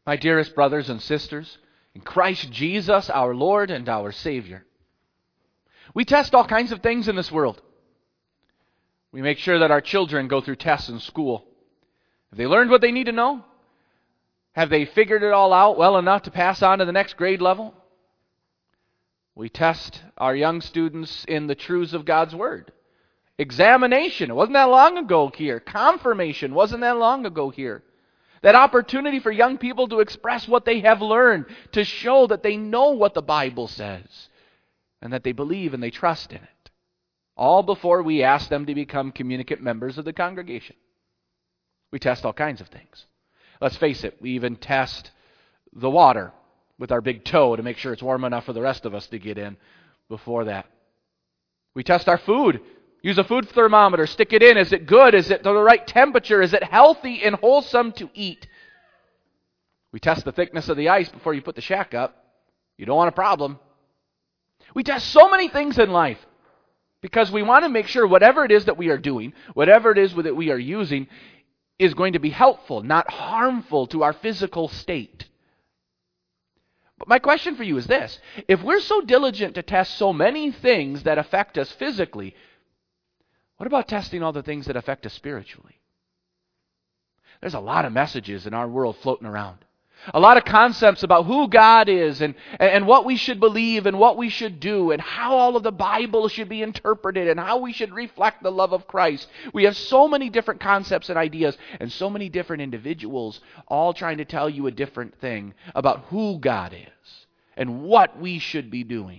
My dearest brothers and sisters, in Christ Jesus, our Lord and our Savior, we test all kinds of things in this world. We make sure that our children go through tests in school. Have they learned what they need to know? Have they figured it all out well enough to pass on to the next grade level? We test our young students in the truths of God's Word. Examination, it wasn't that long ago here. Confirmation, wasn't that long ago here. That opportunity for young people to express what they have learned, to show that they know what the Bible says, and that they believe and they trust in it. All before we ask them to become communicant members of the congregation. We test all kinds of things. Let's face it, we even test the water with our big toe to make sure it's warm enough for the rest of us to get in before that. We test our food. Use a food thermometer, stick it in. Is it good? Is it the right temperature? Is it healthy and wholesome to eat? We test the thickness of the ice before you put the shack up. You don't want a problem. We test so many things in life because we want to make sure whatever it is that we are doing, whatever it is that we are using, is going to be helpful, not harmful to our physical state. But my question for you is this. If we're so diligent to test so many things that affect us physically, what about testing all the things that affect us spiritually? There's a lot of messages in our world floating around. A lot of concepts about who God is and what we should believe and what we should do and how all of the Bible should be interpreted and how we should reflect the love of Christ. We have so many different concepts and ideas and so many different individuals all trying to tell you a different thing about who God is and what we should be doing.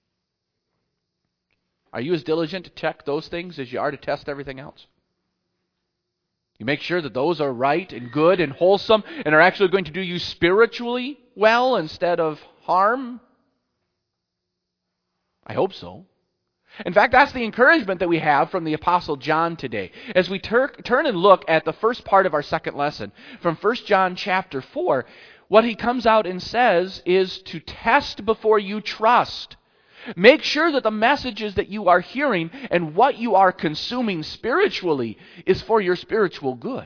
Are you as diligent to check those things as you are to test everything else? You make sure that those are right and good and wholesome and are actually going to do you spiritually well instead of harm? I hope so. In fact, that's the encouragement that we have from the Apostle John today. As we turn and look at the first part of our second lesson, from 1 John chapter 4, what he comes out and says is to test before you trust. Make sure that the messages that you are hearing and what you are consuming spiritually is for your spiritual good.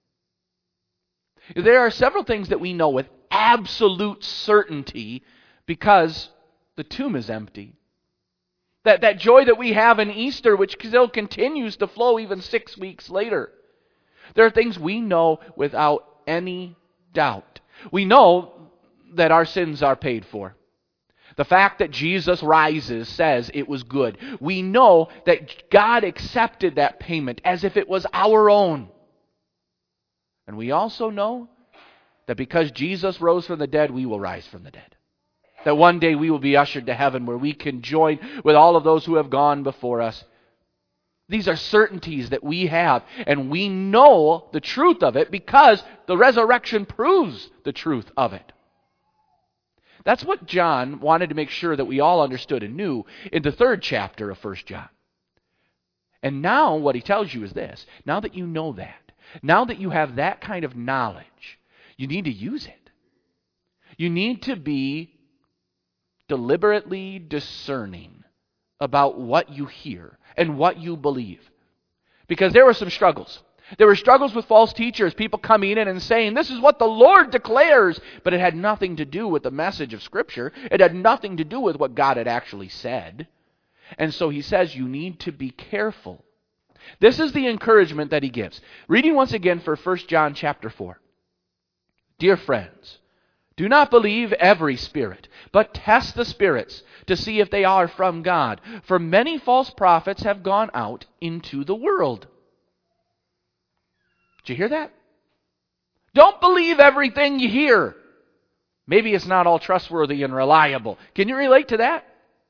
There are several things that we know with absolute certainty because the tomb is empty. That joy that we have in Easter, which still continues to flow even 6 weeks later. There are things we know without any doubt. We know that our sins are paid for. The fact that Jesus rises says it was good. We know that God accepted that payment as if it was our own. And we also know that because Jesus rose from the dead, we will rise from the dead. That one day we will be ushered to heaven where we can join with all of those who have gone before us. These are certainties that we have, and we know the truth of it because the resurrection proves the truth of it. That's what John wanted to make sure that we all understood and knew in the 3rd chapter of 1 John. And now what he tells you is this. Now that you know that, now that you have that kind of knowledge, you need to use it. You need to be deliberately discerning about what you hear and what you believe. Because there were some struggles. There were struggles with false teachers, people coming in and saying, this is what the Lord declares, but it had nothing to do with the message of Scripture. It had nothing to do with what God had actually said. And so he says you need to be careful. This is the encouragement that he gives. Reading once again for 1 John chapter 4. Dear friends, do not believe every spirit, but test the spirits to see if they are from God. For many false prophets have gone out into the world. Did you hear that? Don't believe everything you hear. Maybe it's not all trustworthy and reliable. Can you relate to that?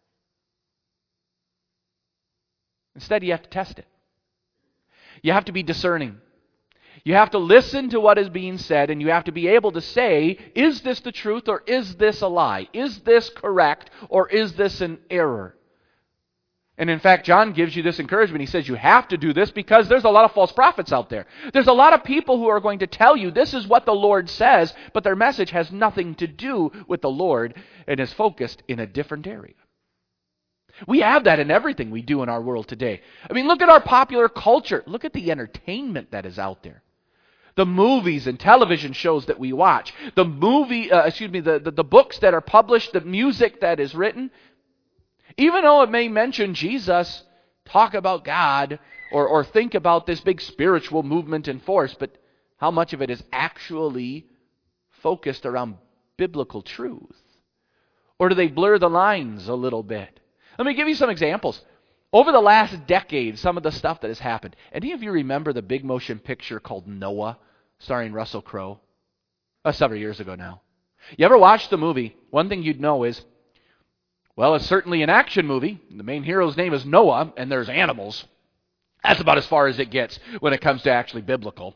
Instead, you have to test it. You have to be discerning. You have to listen to what is being said, and you have to be able to say, is this the truth or is this a lie? Is this correct or is this an error? And in fact, John gives you this encouragement. He says you have to do this because there's a lot of false prophets out there. There's a lot of people who are going to tell you this is what the Lord says, but their message has nothing to do with the Lord and is focused in a different area. We have that in everything we do in our world today. I mean, look at our popular culture. Look at the entertainment that is out there. The movies and television shows that we watch, the books that are published, the music that is written, even though it may mention Jesus, talk about God, or think about this big spiritual movement and force, but how much of it is actually focused around biblical truth? Or do they blur the lines a little bit? Let me give you some examples. Over the last decade, some of the stuff that has happened. Any of you remember the big motion picture called Noah, starring Russell Crowe? Several years ago now. You ever watched the movie? One thing you'd know is, well, it's certainly an action movie. The main hero's name is Noah, and there's animals. That's about as far as it gets when it comes to actually biblical.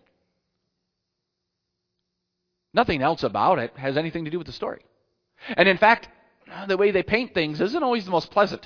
Nothing else about it has anything to do with the story. And in fact, the way they paint things isn't always the most pleasant.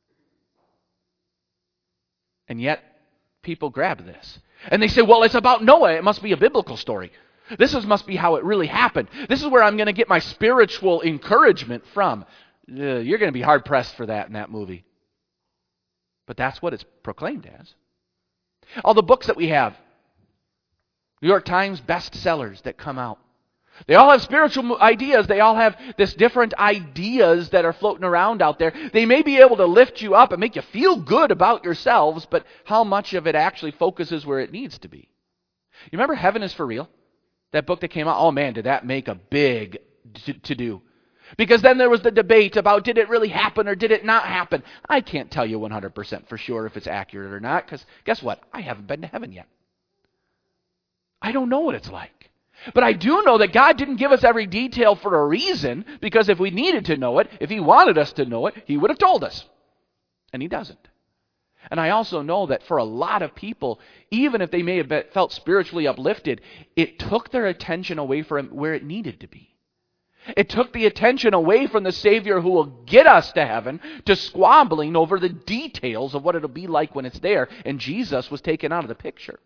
And yet, people grab this. And they say, well, it's about Noah. It must be a biblical story. Must be how it really happened. This is where I'm going to get my spiritual encouragement from. You're going to be hard-pressed for that in that movie. But that's what it's proclaimed as. All the books that we have, New York Times bestsellers that come out, they all have spiritual ideas. They all have this different ideas that are floating around out there. They may be able to lift you up and make you feel good about yourselves, but how much of it actually focuses where it needs to be? You remember Heaven is for Real? That book that came out? Oh man, did that make a big to-do. Because then there was the debate about did it really happen or did it not happen? I can't tell you 100% for sure if it's accurate or not, because guess what? I haven't been to heaven yet. I don't know what it's like. But I do know that God didn't give us every detail for a reason, because if we needed to know it, if He wanted us to know it, He would have told us. And He doesn't. And I also know that for a lot of people, even if they may have felt spiritually uplifted, it took their attention away from where it needed to be. It took the attention away from the Savior who will get us to heaven to squabbling over the details of what it'll be like when it's there, and Jesus was taken out of the picture.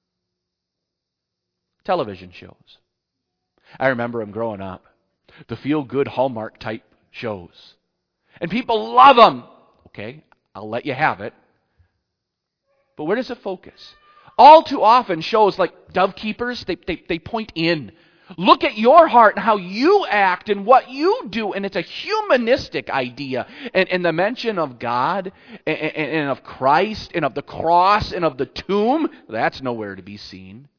Television shows. I remember them growing up. The feel-good Hallmark type shows. And people love them. Okay, I'll let you have it. But where does it focus? All too often shows like Dove Keepers, they point in. Look at your heart and how you act and what you do. And it's a humanistic idea. And the mention of God and of Christ and of the cross and of the tomb, that's nowhere to be seen.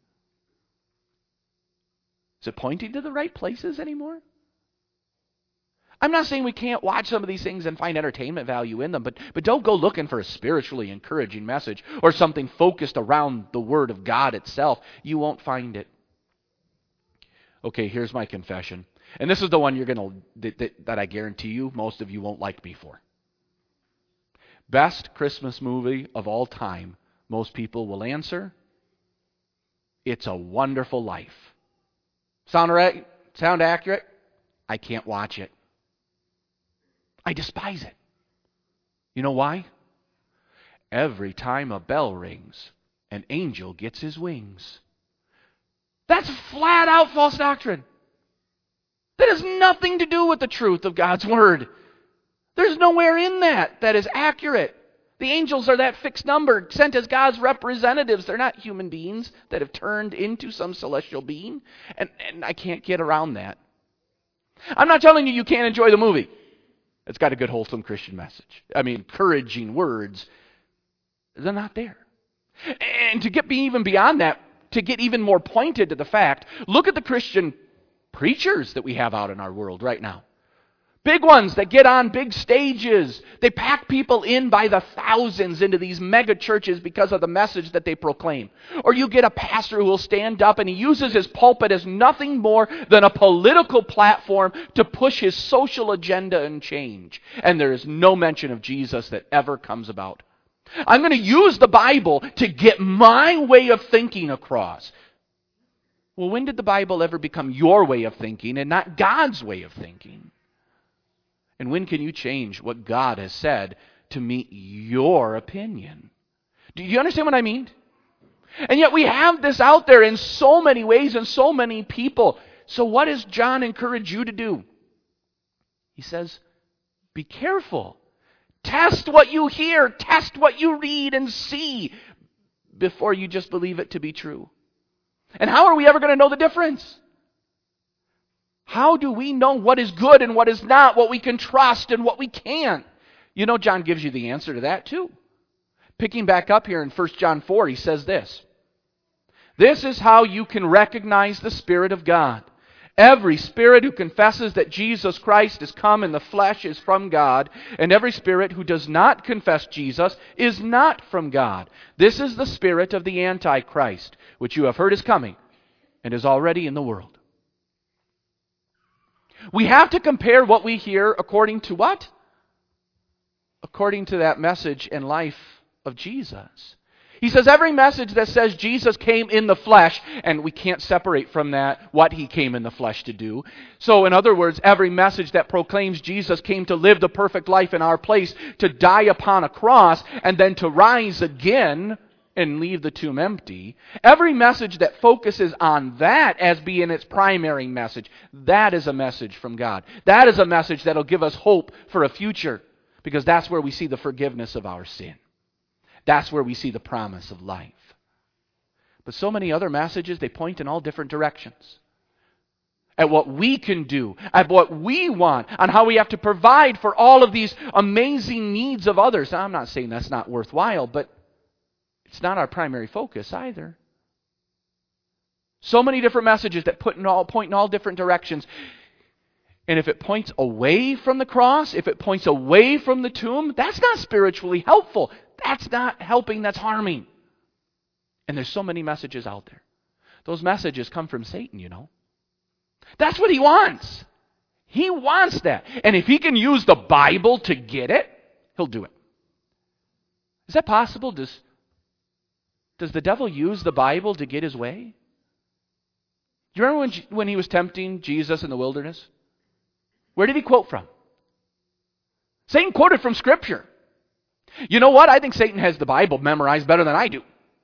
Is it pointing to the right places anymore? I'm not saying we can't watch some of these things and find entertainment value in them, but don't go looking for a spiritually encouraging message or something focused around the Word of God itself. You won't find it. Okay, here's my confession. And this is the one that I guarantee you most of you won't like me for. Best Christmas movie of all time, most people will answer, It's a Wonderful Life. Sound right? Sound accurate? I can't watch it. I despise it. You know why? Every time a bell rings, an angel gets his wings. That's flat out false doctrine. That has nothing to do with the truth of God's Word. There's nowhere in that is accurate. The angels are that fixed number sent as God's representatives. They're not human beings that have turned into some celestial being. And I can't get around that. I'm not telling you can't enjoy the movie. It's got a good, wholesome Christian message. I mean, encouraging words. They're not there. And to get even beyond that, to get even more pointed to the fact, look at the Christian preachers that we have out in our world right now. Big ones that get on big stages. They pack people in by the thousands into these mega churches because of the message that they proclaim. Or you get a pastor who will stand up and he uses his pulpit as nothing more than a political platform to push his social agenda and change. And there is no mention of Jesus that ever comes about. I'm going to use the Bible to get my way of thinking across. Well, when did the Bible ever become your way of thinking and not God's way of thinking? And when can you change what God has said to meet your opinion? Do you understand what I mean? And yet we have this out there in so many ways and so many people. So what does John encourage you to do? He says, be careful. Test what you hear. Test what you read and see before you just believe it to be true. And how are we ever going to know the difference? How do we know what is good and what is not, what we can trust and what we can't? You know, John gives you the answer to that too. Picking back up here in 1 John 4, he says this. This is how you can recognize the Spirit of God. Every spirit who confesses that Jesus Christ has come in the flesh is from God, and every spirit who does not confess Jesus is not from God. This is the spirit of the Antichrist, which you have heard is coming and is already in the world. We have to compare what we hear according to what? According to that message and life of Jesus. He says every message that says Jesus came in the flesh, and we can't separate from that what he came in the flesh to do. So in other words, every message that proclaims Jesus came to live the perfect life in our place, to die upon a cross, and then to rise again and leave the tomb empty. Every message that focuses on that as being its primary message, that is a message from God. That is a message that will give us hope for a future, because that's where we see the forgiveness of our sin. That's where we see the promise of life. But so many other messages, they point in all different directions. At what we can do, at what we want, on how we have to provide for all of these amazing needs of others. Now, I'm not saying that's not worthwhile, but it's not our primary focus either. So many different messages that point in all different directions. And if it points away from the cross, if it points away from the tomb, that's not spiritually helpful. That's not helping, that's harming. And there's so many messages out there. Those messages come from Satan, you know. That's what he wants. He wants that. And if he can use the Bible to get it, he'll do it. Is that possible? Does the devil use the Bible to get his way? Do you remember when he was tempting Jesus in the wilderness? Where did he quote from? Satan quoted from Scripture. You know what? I think Satan has the Bible memorized better than I do.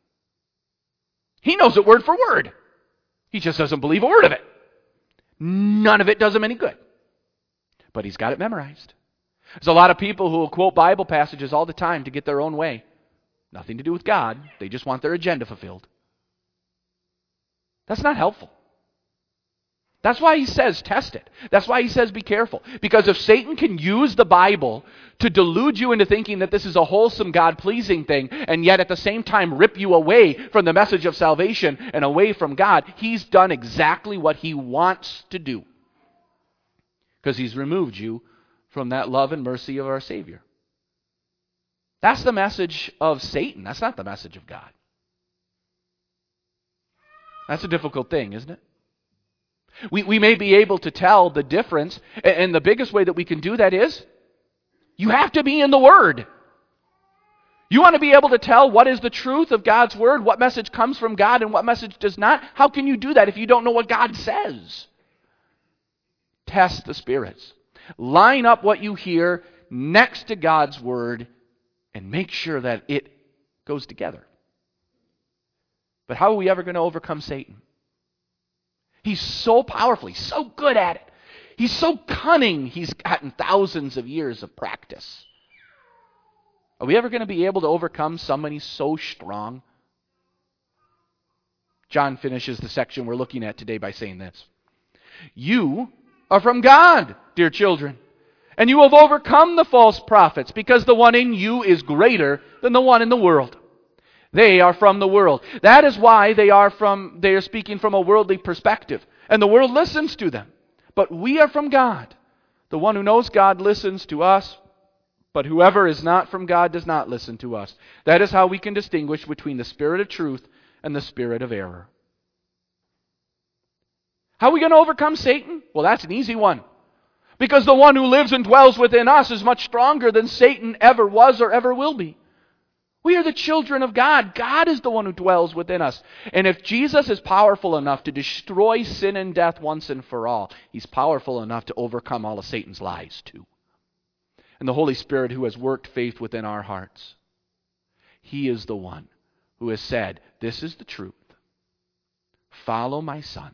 He knows it word for word. He just doesn't believe a word of it. None of it does him any good. But he's got it memorized. There's a lot of people who will quote Bible passages all the time to get their own way. Nothing to do with God. They just want their agenda fulfilled. That's not helpful. That's why he says test it. That's why he says be careful. Because if Satan can use the Bible to delude you into thinking that this is a wholesome, God-pleasing thing, and yet at the same time rip you away from the message of salvation and away from God, he's done exactly what he wants to do. Because he's removed you from that love and mercy of our Savior. That's the message of Satan. That's not the message of God. That's a difficult thing, isn't it? We may be able to tell the difference, and the biggest way that we can do that is, you have to be in the Word. You want to be able to tell what is the truth of God's Word, what message comes from God and what message does not? How can you do that if you don't know what God says? Test the spirits. Line up what you hear next to God's Word and make sure that it goes together. But how are we ever going to overcome Satan? He's so powerful. He's so good at it. He's so cunning. He's gotten thousands of years of practice. Are we ever going to be able to overcome somebody so strong? John finishes the section we're looking at today by saying this. You are from God, dear children, and you have overcome the false prophets, because the one in you is greater than the one in the world. They are from the world. That is why they are speaking from a worldly perspective. And the world listens to them. But we are from God. The one who knows God listens to us. But whoever is not from God does not listen to us. That is how we can distinguish between the spirit of truth and the spirit of error. How are we going to overcome Satan? Well, that's an easy one. Because the one who lives and dwells within us is much stronger than Satan ever was or ever will be. We are the children of God. God is the one who dwells within us. And if Jesus is powerful enough to destroy sin and death once and for all, he's powerful enough to overcome all of Satan's lies too. And the Holy Spirit who has worked faith within our hearts, he is the one who has said, this is the truth. Follow my Son.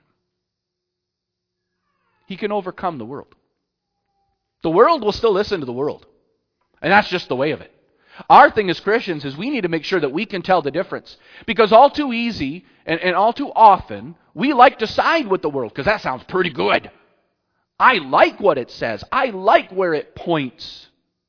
He can overcome the world. The world will still listen to the world. And that's just the way of it. Our thing as Christians is we need to make sure that we can tell the difference. Because all too easy and all too often, we like to side with the world because that sounds pretty good. I like what it says. I like where it points.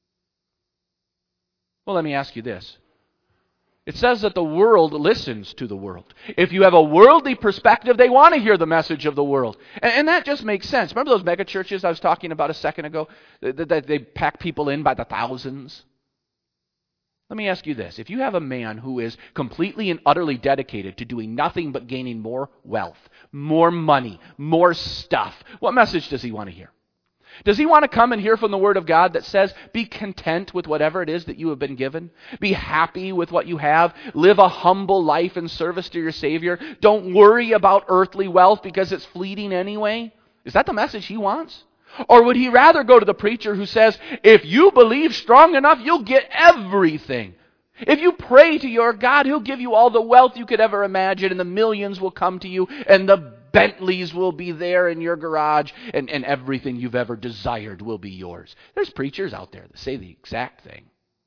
Well, let me ask you this. It says that the world listens to the world. If you have a worldly perspective, they want to hear the message of the world. And that just makes sense. Remember those mega churches I was talking about a second ago? That they pack people in by the thousands? Let me ask you this. If you have a man who is completely and utterly dedicated to doing nothing but gaining more wealth, more money, more stuff, what message does he want to hear? Does he want to come and hear from the Word of God that says, be content with whatever it is that you have been given? Be happy with what you have. Live a humble life in service to your Savior. Don't worry about earthly wealth because it's fleeting anyway. Is that the message he wants? Or would he rather go to the preacher who says, if you believe strong enough, you'll get everything. If you pray to your God, He'll give you all the wealth you could ever imagine, and the millions will come to you, and the Bentleys will be there in your garage, and everything you've ever desired will be yours. There's preachers out there that say the exact thing.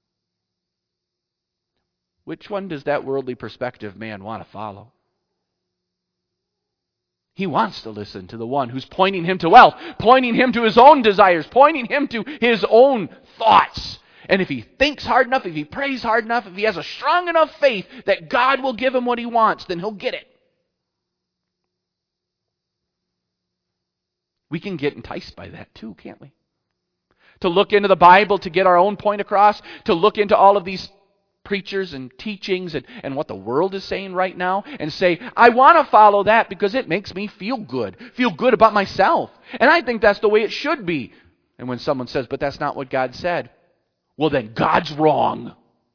Which one does that worldly perspective man want to follow? He wants to listen to the one who's pointing him to wealth, pointing him to his own desires, pointing him to his own thoughts. And if he thinks hard enough, if he prays hard enough, if he has a strong enough faith that God will give him what he wants, then he'll get it. We can get enticed by that too, can't we? To look into the Bible to get our own point across, to look into all of these preachers and teachings and what the world is saying right now and say, I want to follow that because it makes me feel good about myself. And I think that's the way it should be. And when someone says, but that's not what God said, well then God's wrong.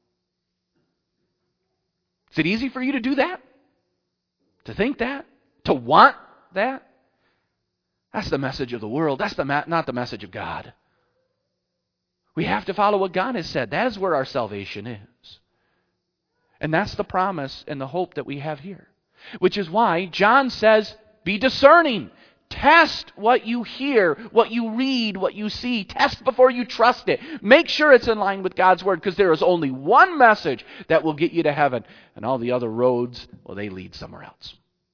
Is it easy for you to do that? To think that? To want that? That's the message of the world. That's not the message of God. We have to follow what God has said. That is where our salvation is. And that's the promise and the hope that we have here. Which is why John says, be discerning. Test what you hear, what you read, what you see. Test before you trust it. Make sure it's in line with God's Word, because there is only one message that will get you to heaven. And all the other roads, well, they lead somewhere else.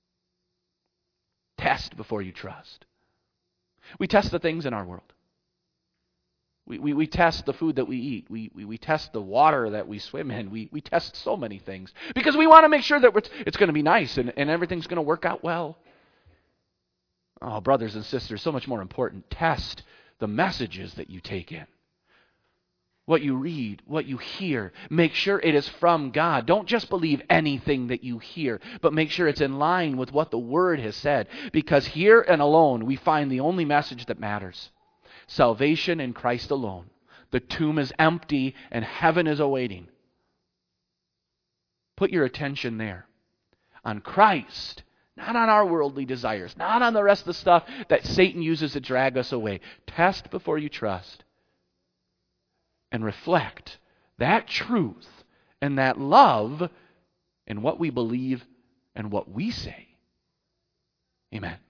Test before you trust. We test the things in our world. We test the food that we eat. We test the water that we swim in. We test so many things because we want to make sure that it's going to be nice and everything's going to work out well. Oh, brothers and sisters, so much more important. Test the messages that you take in. What you read, what you hear. Make sure it is from God. Don't just believe anything that you hear, but make sure it's in line with what the Word has said. Because here and alone, we find the only message that matters. Salvation in Christ alone. The tomb is empty and heaven is awaiting. Put your attention there. On Christ, not on our worldly desires, not on the rest of the stuff that Satan uses to drag us away. Test before you trust. And reflect that truth and that love in what we believe and what we say. Amen.